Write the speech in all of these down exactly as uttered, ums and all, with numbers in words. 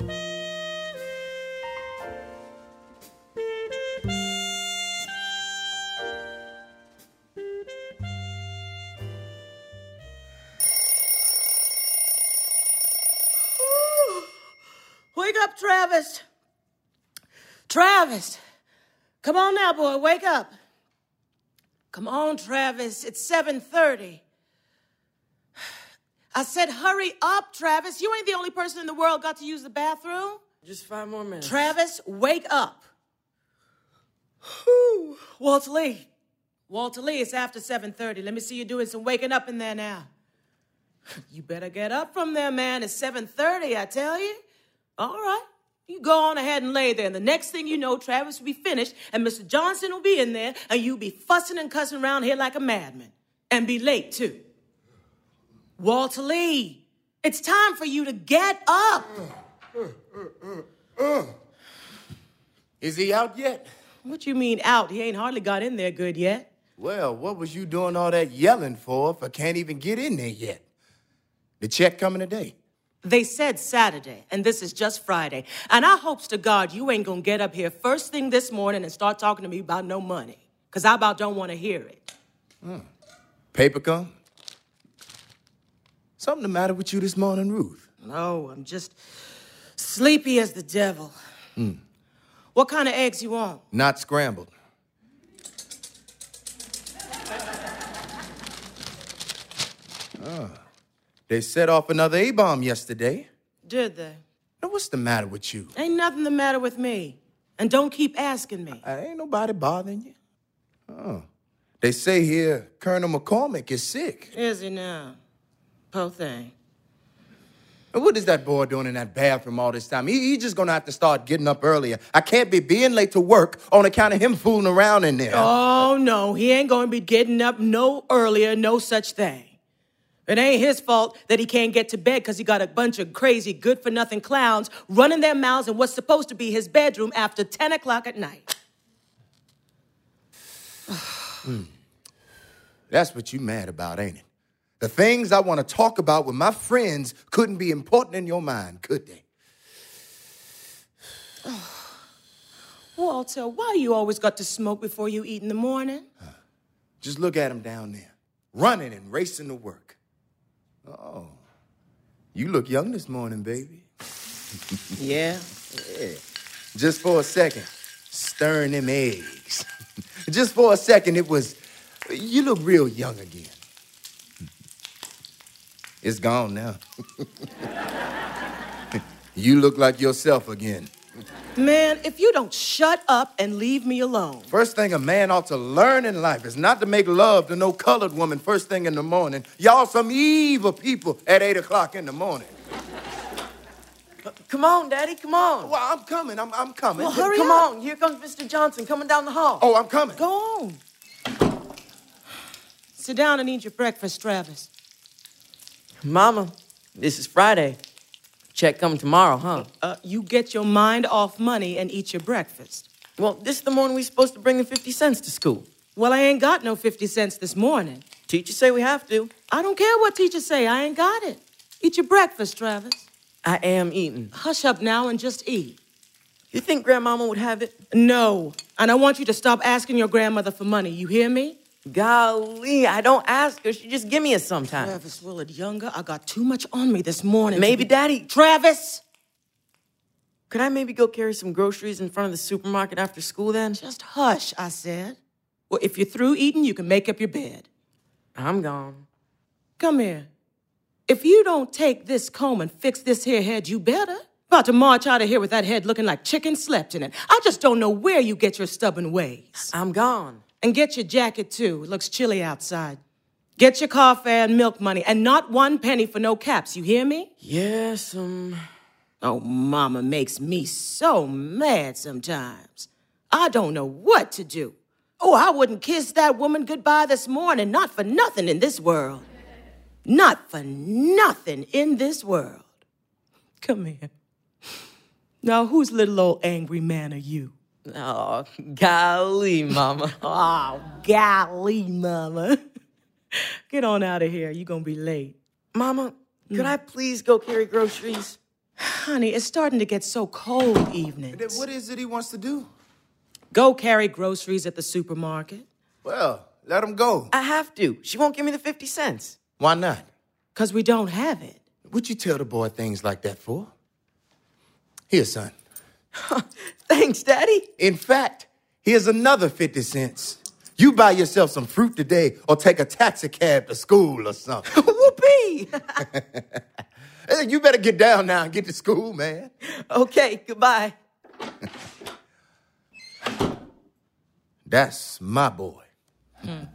Wake up, Travis. Travis. Come on now, boy. Wake up. Come on, Travis. It's seven thirty. I said hurry up, Travis. You ain't the only person in the world got to use the bathroom. Just five more minutes. Travis, wake up. Whew. Walter Lee. Walter Lee, it's after seven thirty. Let me see you doing some waking up in there now. You better get up from there, man. It's seven thirty, I tell you. All right. You go on ahead and lay there. And the next thing you know, Travis will be finished, and Mister Johnson will be in there, and you'll be fussing and cussing around here like a madman. And be late, too. Walter Lee, it's time for you to get up. Uh, uh, uh, uh. Is he out yet? What you mean out? He ain't hardly got in there good yet. Well, what was you doing all that yelling for if I can't even get in there yet? The check coming today? They said Saturday, and this is just Friday. And I hopes to God you ain't gonna get up here first thing this morning and start talking to me about no money. Because I about don't want to hear it. Hmm. Paper come? Something the matter with you this morning, Ruth? No, I'm just sleepy as the devil. Hmm. What kind of eggs you want? Not scrambled. Ah. They set off another A-bomb yesterday. Did they? Now, what's the matter with you? Ain't nothing the matter with me. And don't keep asking me. Uh, ain't nobody bothering you. Oh. They say here Colonel McCormick is sick. Is he now? Poor thing. And what is that boy doing in that bathroom all this time? He, he just gonna have to start getting up earlier. I can't be being late to work on account of him fooling around in there. Oh, no. He ain't gonna be getting up no earlier, no such thing. It ain't his fault that he can't get to bed because he got a bunch of crazy, good-for-nothing clowns running their mouths in what's supposed to be his bedroom after ten o'clock at night. hmm. That's what you mad about, ain't it? The things I want to talk about with my friends couldn't be important in your mind, could they? Walter, why you always got to smoke before you eat in the morning? Huh. Just look at him down there, running and racing to work. Oh, you look young this morning, baby. Yeah? Yeah. Just for a second, stirring them eggs. Just for a second, it was, you look real young again. It's gone now. You look like yourself again. Man, if you don't shut up and leave me alone. First thing a man ought to learn in life is not to make love to no colored woman first thing in the morning. Y'all some evil people at eight o'clock in the morning. Uh, come on, Daddy, come on. Well, I'm coming, I'm, I'm coming. Well, hurry come up. on, here comes Mister Johnson coming down the hall. Oh, I'm coming. Go on. Sit down and eat your breakfast, Travis. Mama, this is Friday. Check coming tomorrow, huh? Uh, you get your mind off money and eat your breakfast. Well, this is the morning we supposed to bring the fifty cents to school. Well, I ain't got no fifty cents this morning. Teachers say we have to. I don't care what teachers say. I ain't got it. Eat your breakfast, Travis. I am eating. Hush up now and just eat. You think Grandmama would have it? No. And I want you to stop asking your grandmother for money. You hear me? Golly, I don't ask her. She just give me it sometimes. Travis Willard Younger, I got too much on me this morning. Maybe, be... Daddy. Travis! Could I maybe go carry some groceries in front of the supermarket after school then? Just hush, I said. Well, if you're through eating, you can make up your bed. I'm gone. Come here. If you don't take this comb and fix this here head, you better. About to march out of here with that head looking like chicken slept in it. I just don't know where you get your stubborn ways. I'm gone. And get your jacket, too. It looks chilly outside. Get your car fare and milk money, and not one penny for no caps. You hear me? Yes, um... Oh, Mama makes me so mad sometimes. I don't know what to do. Oh, I wouldn't kiss that woman goodbye this morning, not for nothing in this world. Not for nothing in this world. Come here. Now, whose little old angry man are you? Oh, golly, Mama. Oh, golly, Mama. Get on out of here. You're going to be late. Mama, could I please go carry groceries? Honey, it's starting to get so cold evenings. What is it he wants to do? Go carry groceries at the supermarket. Well, let him go. I have to. She won't give me the fifty cents. Why not? Because we don't have it. What'd you tell the boy things like that for? Here, son. Thanks, Daddy. In fact, here's another fifty cents. You buy yourself some fruit today or take a taxi cab to school or something. Whoopee! Hey, you better get down now and get to school, man. Okay, goodbye. That's my boy. Hmm.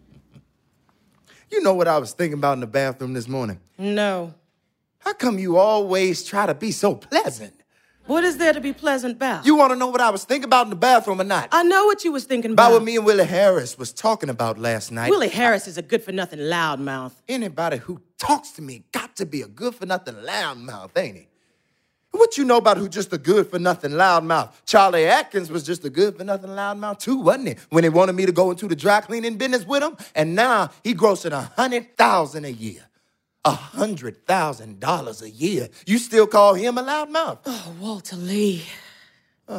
You know what I was thinking about in the bathroom this morning? No. How come you always try to be so pleasant? What is there to be pleasant about? You want to know what I was thinking about in the bathroom or not? I know what you was thinking About about. what me and Willie Harris was talking about last night. Willie Harris is a good-for-nothing loudmouth. Anybody who talks to me got to be a good-for-nothing loudmouth, ain't he? What you know about who just a good-for-nothing loudmouth? Charlie Atkins was just a good-for-nothing loudmouth too, wasn't he? When he wanted me to go into the dry cleaning business with him, and now he grossing a hundred thousand a year. A hundred thousand dollars a year. You still call him a loudmouth? Oh, Walter Lee. Uh,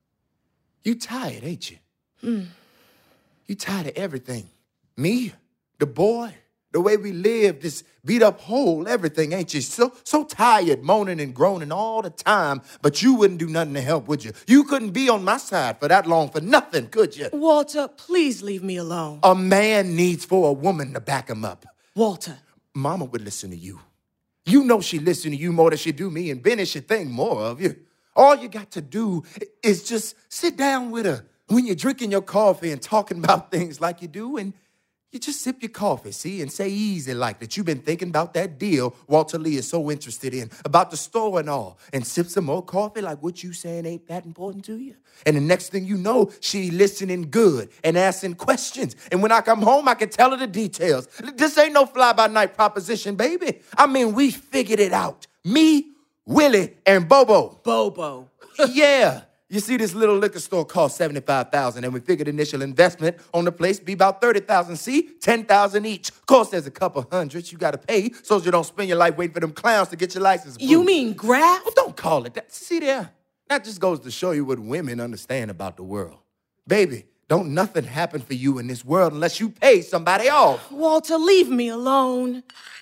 you tired, ain't you? Hmm. You tired of everything. Me, the boy, the way we live, this beat-up hole, everything, ain't you? So, so tired, moaning and groaning all the time, but you wouldn't do nothing to help, would you? You couldn't be on my side for that long for nothing, could you? Walter, please leave me alone. A man needs for a woman to back him up. Walter. Mama would listen to you. You know she listen to you more than she do me, and Benny should think more of you. All you got to do is just sit down with her when you're drinking your coffee and talking about things like you do, and you just sip your coffee, see, and say easy like that you've been thinking about that deal Walter Lee is so interested in, about the store and all, and sip some more coffee like what you saying ain't that important to you. And the next thing you know, she listening good and asking questions. And when I come home, I can tell her the details. This ain't no fly-by-night proposition, baby. I mean, we figured it out. Me, Willie, and Bobo. Bobo. Yeah. You see, this little liquor store cost seventy-five thousand dollars, and we figured initial investment on the place be about thirty thousand dollars. See, ten thousand dollars each. Of course, there's a couple hundreds you got to pay so you don't spend your life waiting for them clowns to get your license approved. You mean graft? Well, don't call it that. See there? That just goes to show you what women understand about the world. Baby, don't nothing happen for you in this world unless you pay somebody off. Walter, leave me alone.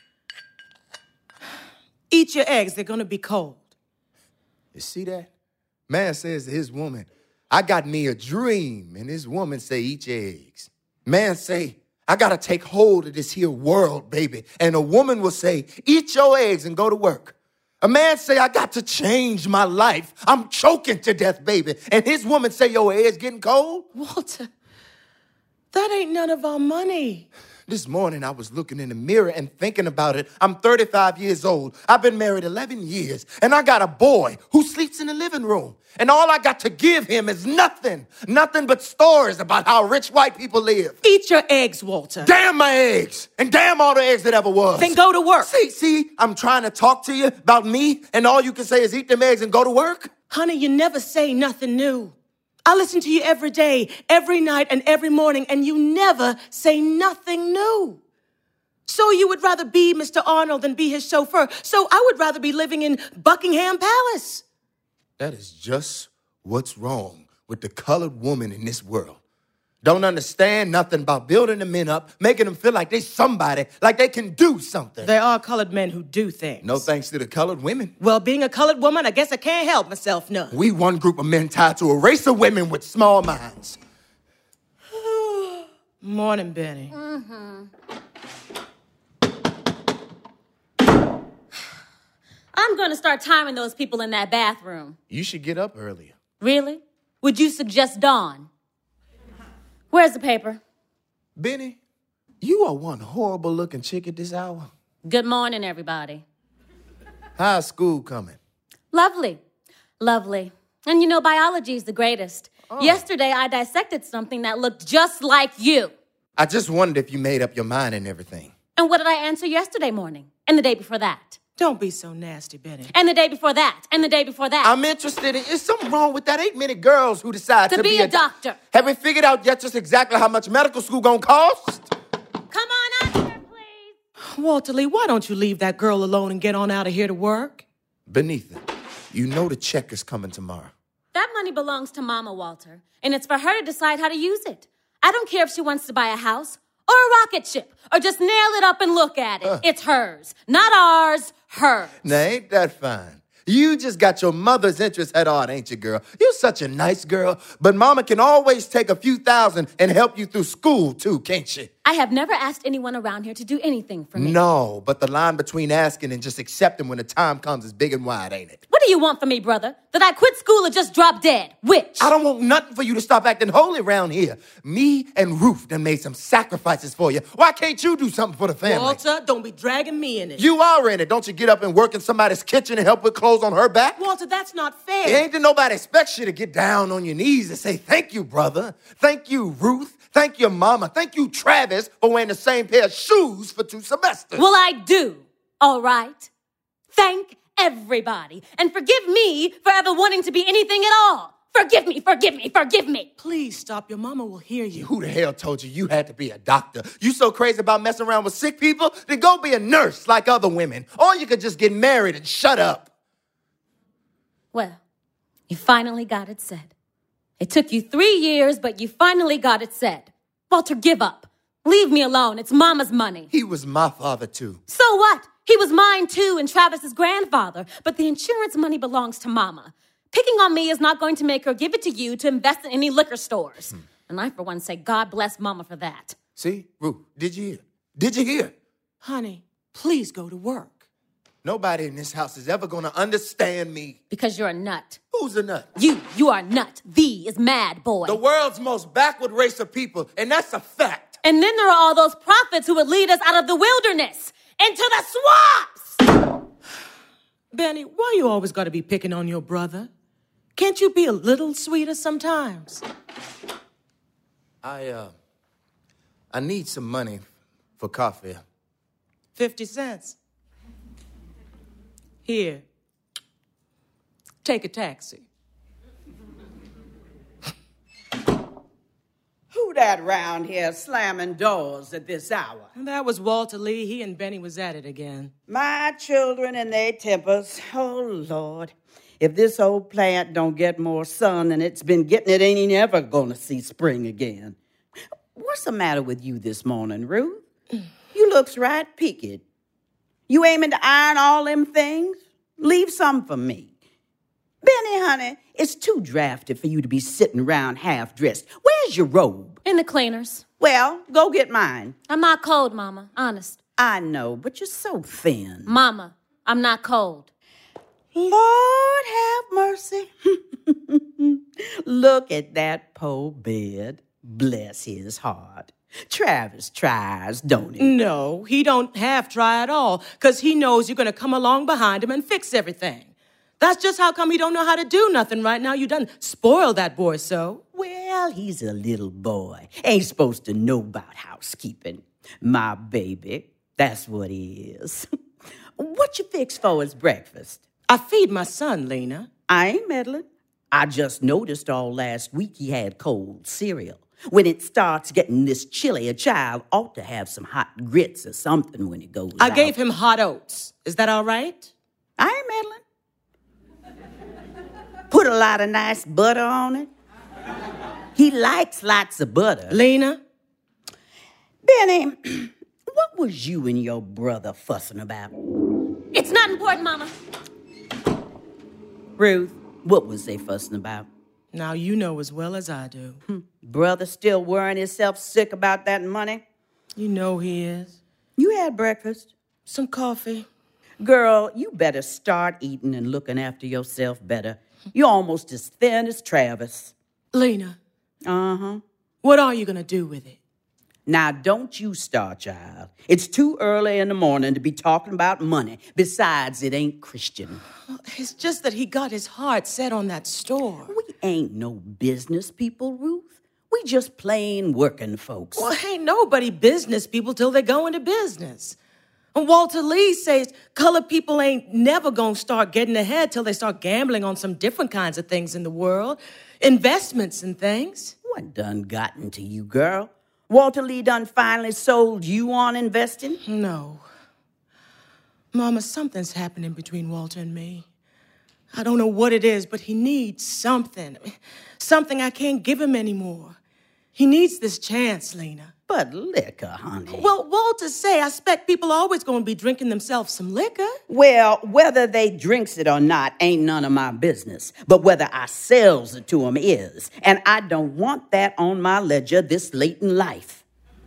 Eat your eggs. They're going to be cold. You see that? Man says to his woman, I got me a dream. And his woman say, eat your eggs. Man say, I got to take hold of this here world, baby. And a woman will say, eat your eggs and go to work. A man say, I got to change my life. I'm choking to death, baby. And his woman say, your eggs getting cold? Walter, that ain't none of our money. This morning, I was looking in the mirror and thinking about it. I'm thirty-five years old. I've been married eleven years, and I got a boy who sleeps in the living room. And all I got to give him is nothing, nothing but stories about how rich white people live. Eat your eggs, Walter. Damn my eggs, and damn all the eggs that ever was. Then go to work. See, see, I'm trying to talk to you about me, and all you can say is eat them eggs and go to work? Honey, you never say nothing new. I listen to you every day, every night, and every morning, and you never say nothing new. So you would rather be Mister Arnold than be his chauffeur. So I would rather be living in Buckingham Palace. That is just what's wrong with the colored woman in this world. Don't understand nothing about building the men up, making them feel like they somebody, like they can do something. There are colored men who do things. No thanks to the colored women. Well, being a colored woman, I guess I can't help myself none. We one group of men tied to a race of women with small minds. Morning, Benny. Mm-hmm. I'm going to start timing those people in that bathroom. You should get up earlier. Really? Would you suggest dawn? Where's the paper? Benny, you are one horrible-looking chick at this hour. Good morning, everybody. How's school coming? Lovely. Lovely. And you know, biology is the greatest. Oh. Yesterday, I dissected something that looked just like you. I just wondered if you made up your mind and everything. And what did I answer yesterday morning? And the day before that? Don't be so nasty, Benny. And the day before that? And the day before that? I'm interested in... Is something wrong with that? Ain't many girls who decide to, to be, be a, a doctor. Have we figured out yet just exactly how much medical school gonna cost? Come on out here, please. Walter Lee, why don't you leave that girl alone and get on out of here to work? Beneath it. You know the check is coming tomorrow. That money belongs to Mama, Walter, and it's for her to decide how to use it. I don't care if she wants to buy a house or a rocket ship or just nail it up and look at it. Uh. It's hers, not ours, hers. Now, ain't that fine? You just got your mother's interest at heart, ain't you, girl? You're such a nice girl, but Mama can always take a few thousand and help you through school, too, can't she? I have never asked anyone around here to do anything for me. No, but the line between asking and just accepting when the time comes is big and wide, ain't it? What do you want from me, brother? That I quit school or just drop dead? Which? I don't want nothing for you to stop acting holy around here. Me and Ruth done made some sacrifices for you. Why can't you do something for the family? Walter, don't be dragging me in it. You are in it. Don't you get up and work in somebody's kitchen and help with clothes on her back? Walter, that's not fair. It ain't that nobody expects you to get down on your knees and say, thank you, brother. Thank you, Ruth. Thank you, Mama. Thank you, Travis, for wearing the same pair of shoes for two semesters. Well, I do. All right. Thank everybody. And forgive me for ever wanting to be anything at all. Forgive me, forgive me, forgive me. Please stop. Your mama will hear you. Who the hell told you you had to be a doctor? You so crazy about messing around with sick people? Then go be a nurse like other women. Or you could just get married and shut up. Well, you finally got it said. It took you three years, but you finally got it said. Walter, give up. Leave me alone. It's Mama's money. He was my father, too. So what? He was mine, too, and Travis's grandfather. But the insurance money belongs to Mama. Picking on me is not going to make her give it to you to invest in any liquor stores. Hmm. And I, for one, say God bless Mama for that. See, Ruth, did you hear? Did you hear? Honey, please go to work. Nobody in this house is ever going to understand me. Because you're a nut. Who's a nut? You. You are a nut. The is mad, boy. The world's most backward race of people, and that's a fact. And then there are all those prophets who would lead us out of the wilderness into the swamps. Benny, why you always got to be picking on your brother? Can't you be a little sweeter sometimes? I, uh, I need some money for coffee. Fifty cents. Here. Take a taxi. Who that round here slamming doors at this hour? That was Walter Lee. He and Benny was at it again. My children and their tempers. Oh, Lord. If this old plant don't get more sun than it's been getting, it ain't ever gonna see spring again. What's the matter with you this morning, Ruth? You looks right peaked. You aiming to iron all them things? Leave some for me. Benny, honey, it's too drafty for you to be sitting around half-dressed. Where's your robe? In the cleaners. Well, go get mine. I'm not cold, Mama. Honest. I know, but you're so thin. Mama, I'm not cold. Lord have mercy. Look at that poor bed. Bless his heart. Travis tries, don't he? No, he don't half try at all, because he knows you're going to come along behind him and fix everything. That's just how come he don't know how to do nothing right now. You done spoiled that boy so. Well, he's a little boy. Ain't supposed to know about housekeeping. My baby, that's what he is. What you fix for his breakfast? I feed my son, Lena. I ain't meddling. I just noticed all last week he had cold cereal. When it starts getting this chilly, a child ought to have some hot grits or something when it goes I out. gave him hot oats. Is that all right? I ain't meddling. Put a lot of nice butter on it. He likes lots of butter. Lena? Benny, what was you and your brother fussing about? It's not important, Mama. Ruth, what was they fussing about? Now you know as well as I do. Hmm. Brother still worrying himself sick about that money? You know he is. You had breakfast? Some coffee. Girl, you better start eating and looking after yourself better. You're almost as thin as Travis. Lena. Uh-huh. What are you going to do with it? Now, don't you start, child. It's too early in the morning to be talking about money. Besides, it ain't Christian. It's just that he got his heart set on that store. We ain't no business people, Ruth. We just plain working folks. Well, ain't nobody business people till they go into business. And Walter Lee says colored people ain't never gonna start getting ahead till they start gambling on some different kinds of things in the world. Investments and things. What done gotten to you, girl? Walter Lee done finally sold you on investing? No. Mama, something's happening between Walter and me. I don't know what it is, but he needs something. Something I can't give him anymore. He needs this chance, Lena. But liquor, honey. Well, Walter say, I expect people always going to be drinking themselves some liquor. Well, whether they drinks it or not ain't none of my business. But whether I sells it to 'em is. And I don't want that on my ledger this late in life.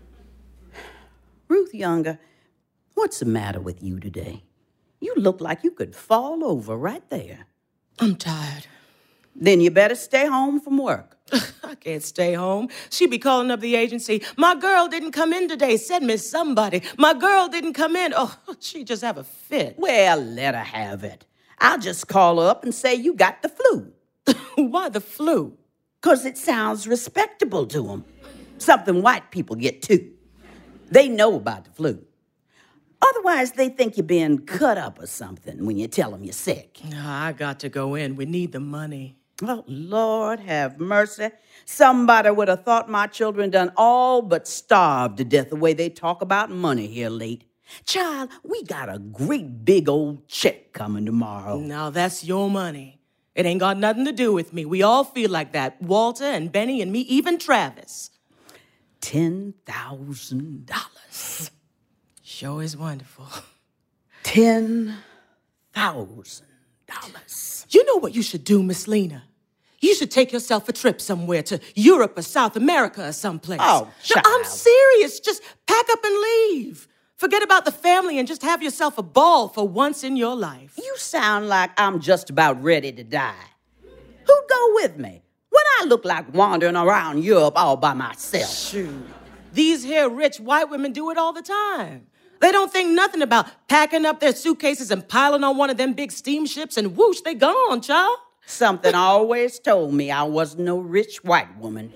Ruth Younger, what's the matter with you today? You look like you could fall over right there. I'm tired. Then you better stay home from work. I can't stay home. She be calling up the agency. My girl didn't come in today. Send me somebody. My girl didn't come in. Oh, she just have a fit. Well, let her have it. I'll just call her up and say you got the flu. Why the flu? Because it sounds respectable to them. Something white people get too. They know about the flu. Otherwise, they think you're being cut up or something when you tell them you're sick. I got to go in. We need the money. Oh, Lord have mercy. Somebody would have thought my children done all but starved to death the way they talk about money here late. Child, we got a great big old check coming tomorrow. Now, that's your money. It ain't got nothing to do with me. We all feel like that. Walter and Benny and me, even Travis. Ten thousand dollars. Sure is wonderful. Ten thousand dollars. You know what you should do, Miss Lena? You should take yourself a trip somewhere to Europe or South America or someplace. Oh, child. No, I'm serious. Just pack up and leave. Forget about the family and just have yourself a ball for once in your life. You sound like I'm just about ready to die. Who'd go with me? What I look like wandering around Europe all by myself? Shoot. These here rich white women do it all the time. They don't think nothing about packing up their suitcases and piling on one of them big steamships and whoosh, they gone, child. Something always told me I wasn't no rich white woman.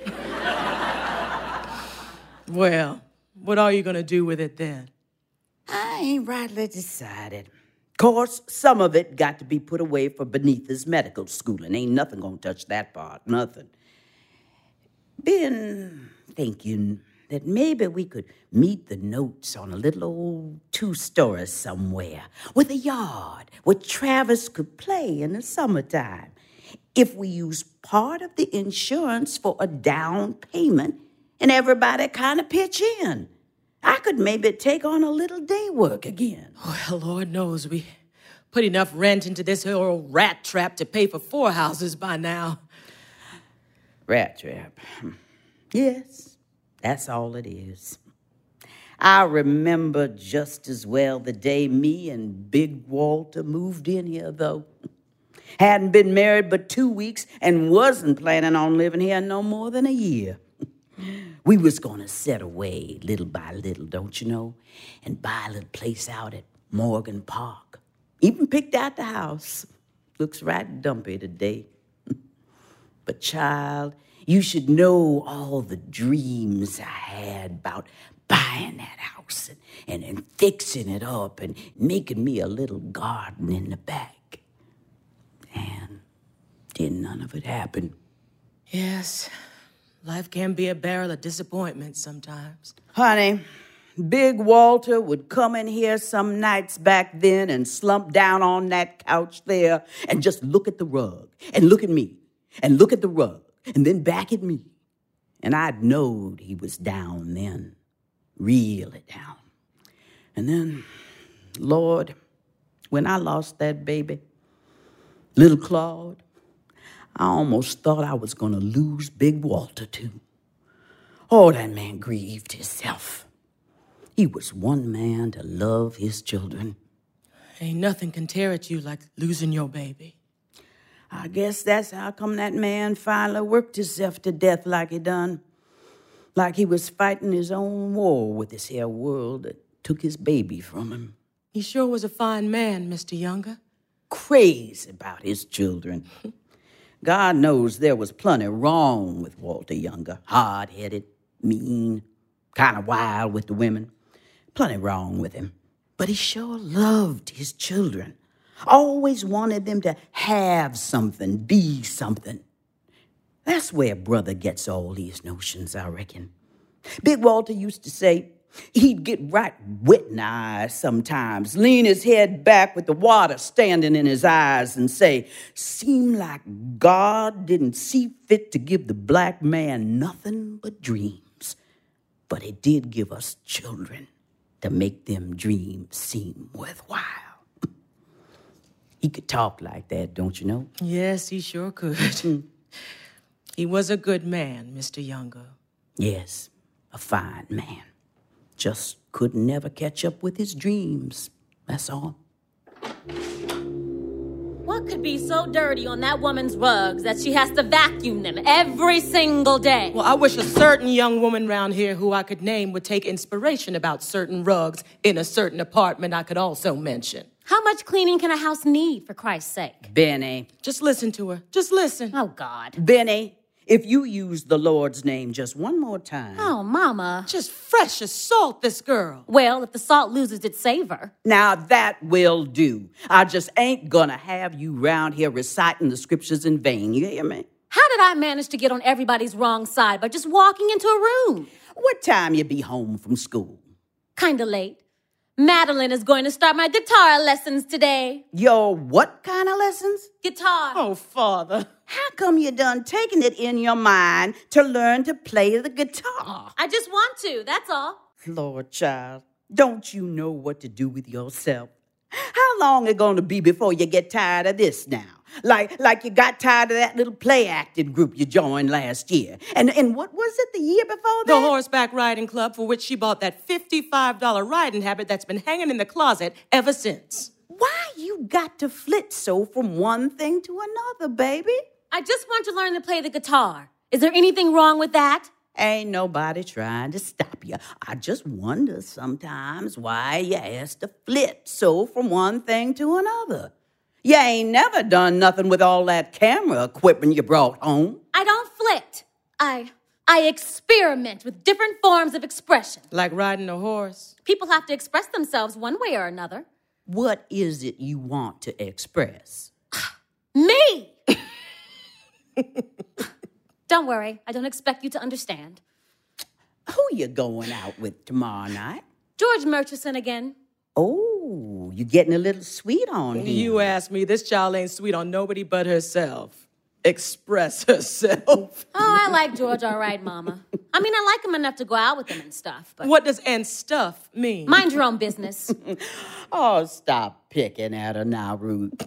Well, what are you going to do with it then? I ain't rightly decided. Course, some of it got to be put away for Beneath's medical school, and ain't nothing gonna touch that part, nothing. Been thinking that maybe we could meet the notes on a little old two-story somewhere with a yard where Travis could play in the summertime if we use part of the insurance for a down payment and everybody kind of pitch in. I could maybe take on a little day work again. Well, Lord knows we put enough rent into this here old rat trap to pay for four houses by now. Rat trap. Yes, that's all it is. I remember just as well the day me and Big Walter moved in here, though. Hadn't been married but two weeks and wasn't planning on living here no more than a year. We was gonna set away little by little, don't you know, and buy a little place out at Morgan Park. Even picked out the house. Looks right dumpy today. But child, you should know all the dreams I had about buying that house and, and, and fixing it up and making me a little garden in the back. And didn't none of it happen. Yes, life can be a barrel of disappointment sometimes. Honey, Big Walter would come in here some nights back then and slump down on that couch there and just look at the rug and look at me and look at the rug and then back at me. And I'd knowed he was down then, really down. And then, Lord, when I lost that baby, little Claude, I almost thought I was going to lose Big Walter, too. Oh, that man grieved himself. He was one man to love his children. Ain't nothing can tear at you like losing your baby. I guess that's how come that man finally worked himself to death like he done. Like he was fighting his own war with this here world that took his baby from him. He sure was a fine man, Mister Younger. Crazy about his children. God knows there was plenty wrong with Walter Younger. Hard-headed, mean, kind of wild with the women. Plenty wrong with him. But he sure loved his children. Always wanted them to have something, be something. That's where brother gets all these notions, I reckon. Big Walter used to say, He'd get right wet in the eyes sometimes, lean his head back with the water standing in his eyes and say, seemed like God didn't see fit to give the black man nothing but dreams. But he did give us children to make them dreams seem worthwhile. He could talk like that, don't you know? Yes, he sure could. He was a good man, Mister Younger. Yes, a fine man. Just could never catch up with his dreams, that's all. What could be so dirty on that woman's rugs that she has to vacuum them every single day? Well, I wish a certain young woman round here who I could name would take inspiration about certain rugs in a certain apartment I could also mention. How much cleaning can a house need, for Christ's sake? Benny. Just listen to her. Just listen. Oh, God. Benny, if you use the Lord's name just one more time. Oh, Mama. Just fresh as salt, this girl. Well, if the salt loses its savor. Now that will do. I just ain't gonna have you round here reciting the scriptures in vain, you hear me? How did I manage to get on everybody's wrong side by just walking into a room? What time you be home from school? Kinda late. Madeline is going to start my guitar lessons today. Your what kind of lessons? Guitar. Oh, Father. How come you done taking it in your mind to learn to play the guitar? I just want to, that's all. Lord, child, don't you know what to do with yourself? How long it gonna be before you get tired of this now? Like like you got tired of that little play acting group you joined last year. And and what was it the year before that? The horseback riding club for which she bought that fifty-five dollars riding habit that's been hanging in the closet ever since. Why you got to flit so from one thing to another, baby? I just want to learn to play the guitar. Is there anything wrong with that? Ain't nobody trying to stop you. I just wonder sometimes why you has to flit so from one thing to another. You ain't never done nothing with all that camera equipment you brought home. I don't flit. I I experiment with different forms of expression. Like riding a horse. People have to express themselves one way or another. What is it you want to express? Me! Don't worry, I don't expect you to understand. Who you going out with tomorrow night? George Murchison again. Oh, you getting a little sweet on him. You ask me, this child ain't sweet on nobody but herself. Express herself. Oh, I like George all right, Mama. I mean, I like him enough to go out with him and stuff, but... What does and stuff mean? Mind your own business. Oh, stop picking at her now, Ruth.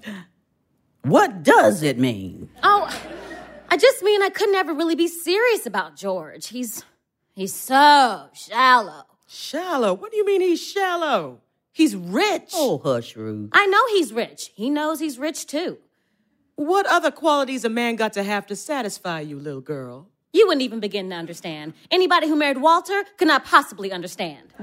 What does it mean? Oh, I just mean I could never really be serious about George. He's... he's so shallow. Shallow? What do you mean he's shallow? He's rich. Oh, hush, Ruth. I know he's rich. He knows he's rich, too. What other qualities a man got to have to satisfy you, little girl? You wouldn't even begin to understand. Anybody who married Walter could not possibly understand.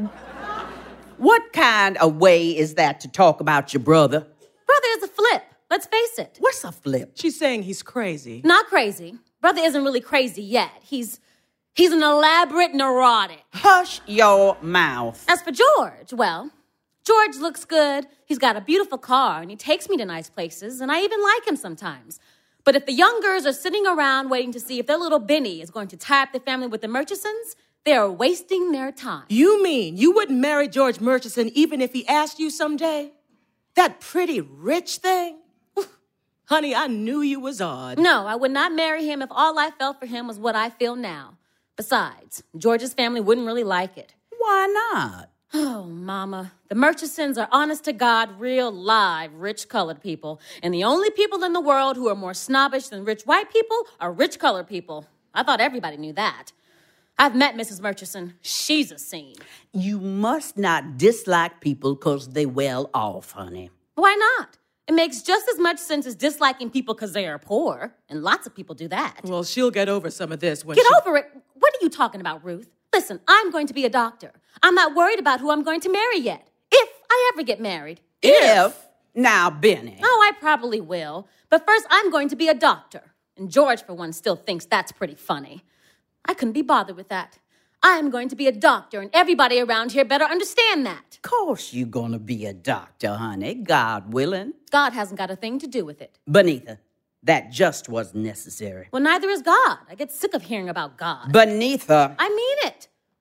What kind of way is that to talk about your brother? Brother is a flip. Let's face it. What's a flip? She's saying he's crazy. Not crazy. Brother isn't really crazy yet. He's... he's an elaborate neurotic. Hush your mouth. As for George, well... George looks good, he's got a beautiful car, and he takes me to nice places, and I even like him sometimes. But if the Youngers are sitting around waiting to see if their little Benny is going to tie up the family with the Murchisons, they are wasting their time. You mean you wouldn't marry George Murchison even if he asked you someday? That pretty rich thing? Honey, I knew you was odd. No, I would not marry him if all I felt for him was what I feel now. Besides, George's family wouldn't really like it. Why not? Oh, Mama, the Murchisons are honest-to-God, real, live, rich colored people. And the only people in the world who are more snobbish than rich white people are rich colored people. I thought everybody knew that. I've met Missus Murchison. She's a scene. You must not dislike people because they well off, honey. Why not? It makes just as much sense as disliking people because they are poor. And lots of people do that. Well, she'll get over some of this when Get she... over it? What are you talking about, Ruth? Listen, I'm going to be a doctor. I'm not worried about who I'm going to marry yet. If I ever get married. If? Now, Benny. Oh, I probably will. But first, I'm going to be a doctor. And George, for one, still thinks that's pretty funny. I couldn't be bothered with that. I'm going to be a doctor, and everybody around here better understand that. Of course you're going to be a doctor, honey, God willing. God hasn't got a thing to do with it. Benitha, that just wasn't necessary. Well, neither is God. I get sick of hearing about God. Benitha. I mean it.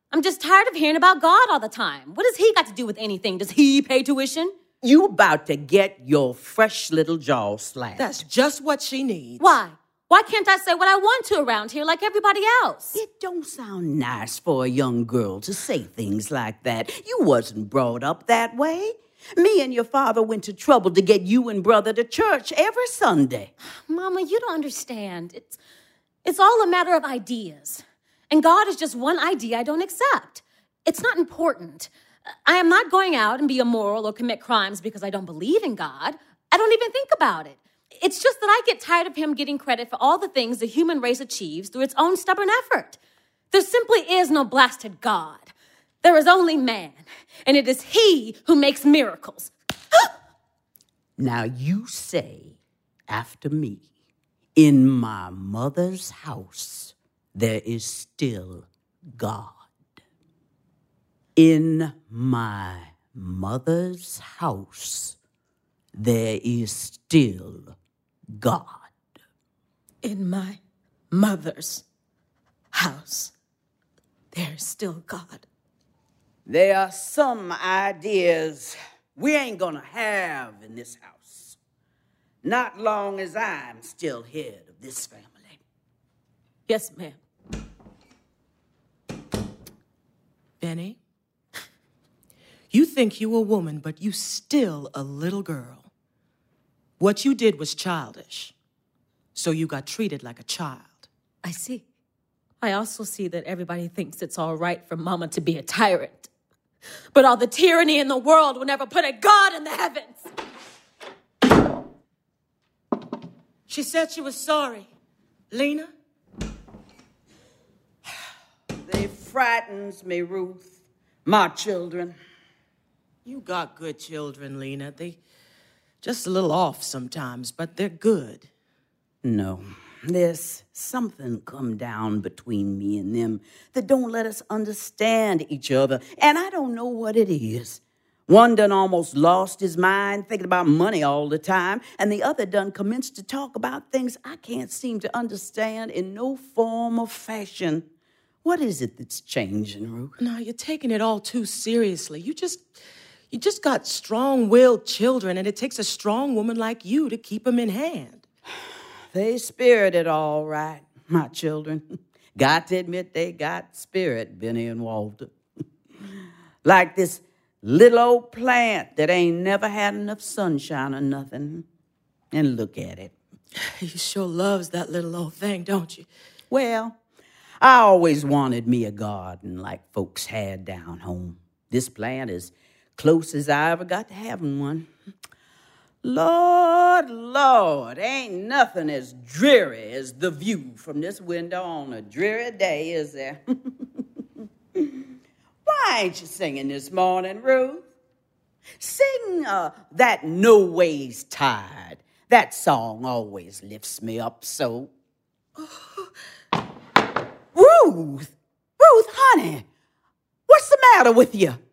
I'm just tired of hearing about God all the time. What does he got to do with anything? Does he pay tuition? You about to get your fresh little jaw slapped. That's just what she needs. Why? Why can't I say what I want to around here like everybody else? It don't sound nice for a young girl to say things like that. You wasn't brought up that way. Me and your father went to trouble to get you and brother to church every Sunday. Mama, you don't understand. It's, it's all a matter of ideas. And God is just one idea I don't accept. It's not important. I am not going out and be immoral or commit crimes because I don't believe in God. I don't even think about it. It's just that I get tired of him getting credit for all the things the human race achieves through its own stubborn effort. There simply is no blasted God. There is only man, and it is he who makes miracles. Now you say after me, in my mother's house, there is still God. In my mother's house, there is still God. In my mother's house, there's still God. There are some ideas we ain't gonna have in this house. Not long as I'm still head of this family. Yes, ma'am. Benny, you think you a woman, but you still a little girl. What you did was childish, so you got treated like a child. I see. I also see that everybody thinks it's all right for Mama to be a tyrant. But all the tyranny in the world will never put a God in the heavens. She said she was sorry. Lena? They frightens me, Ruth. My children. You got good children, Lena. They just a little off sometimes, but they're good. No, there's something come down between me and them that don't let us understand each other, and I don't know what it is. One done almost lost his mind thinking about money all the time, and the other done commenced to talk about things I can't seem to understand in no form or fashion. What is it that's changing, Ruth? No, you're taking it all too seriously. You just, you just got strong-willed children, and it takes a strong woman like you to keep them in hand. They spirited all right, my children. Got to admit they got spirit, Benny and Walter. Like this little old plant that ain't never had enough sunshine or nothing. And look at it. You sure loves that little old thing, don't you? Well, I always wanted me a garden like folks had down home. This plant is close as I ever got to having one. Lord, Lord, ain't nothing as dreary as the view from this window on a dreary day, is there? Why ain't you singing this morning, Ruth? Sing uh, that No Ways Tired. That song always lifts me up so. Ruth! Ruth, honey, what's the matter with you?